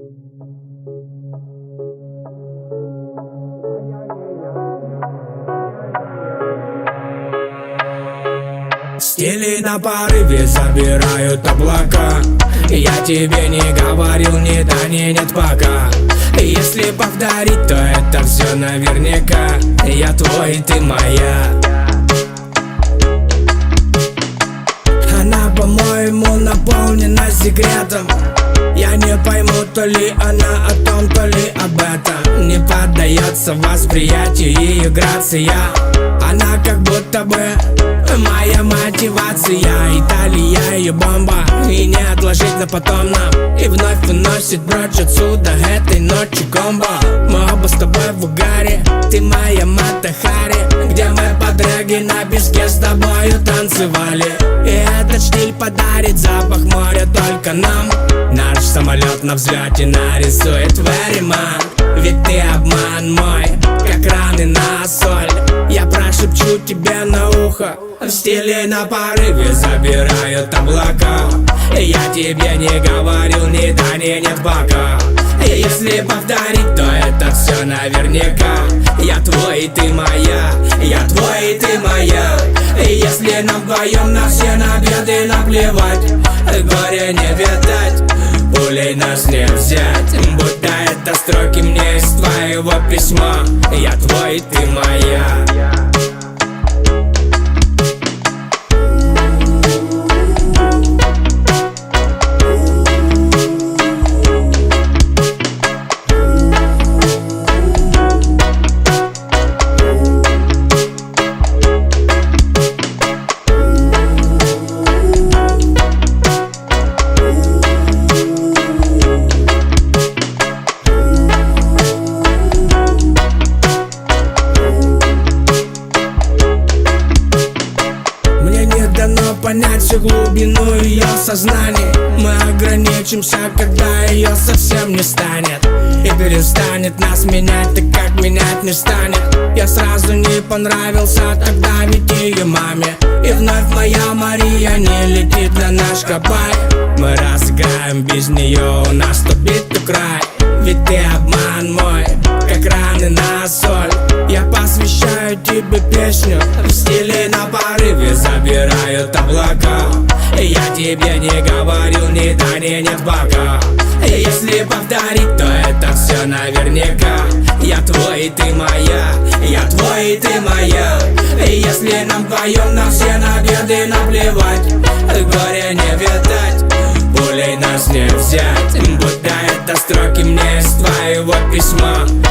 Стили на порыве забирают облака. Я тебе не говорил ни да, ни нет пока. Если повторить, то это все наверняка. Я твой, ты моя. Она, по-моему, наполнена секретом. Я не пойму, то ли она о том, то ли об этом. Не поддается восприятию ее грация. Она как будто бы моя мотивация. Италия ее бомба, и не отложить на потом нам. И вновь выносит прочь отсюда этой ночью комбо. Мы оба с тобой в угаре, ты моя Мата-Хари, где мы подруги на песке с тобою танцевали. И этот штиль подарит запах моря только нам. Наш самолет на взлете нарисует Вериман. Ведь ты обман мой, как раны на соль. Я прошепчу тебе на ухо, в стиле на порыве забирают облака. Я тебе не говорил ни да, ни нет пока. Если повторить, то это все наверняка. Я твой, и ты моя, я твой, и ты моя. Если нам вдвоем на все набеды наплевать, горя не видать, пулей нас не взять. Будто это строки мне из твоего письма. Я твой, и ты моя. Понять всю глубину ее сознания. Мы ограничимся, когда ее совсем не станет. И перестанет нас менять, так как менять не станет. Я сразу не понравился тогда ведь ее маме. И вновь моя Мария не летит на наш Кабай. Мы разыграем без нее, у нас то бит, то край. Ведь ты обман мой, как раны на соль. Я посвящаю тебе песню, в стиле на порыве забирают облака. Я тебе не говорил ни да, ни нет пока. Если повторить, то это все наверняка. Я твой, и ты моя, я твой, и ты моя. Если нам вдвоем на все набеды наплевать, горя не видать, пулей нас не взять. Будто это строки мне из твоего письма.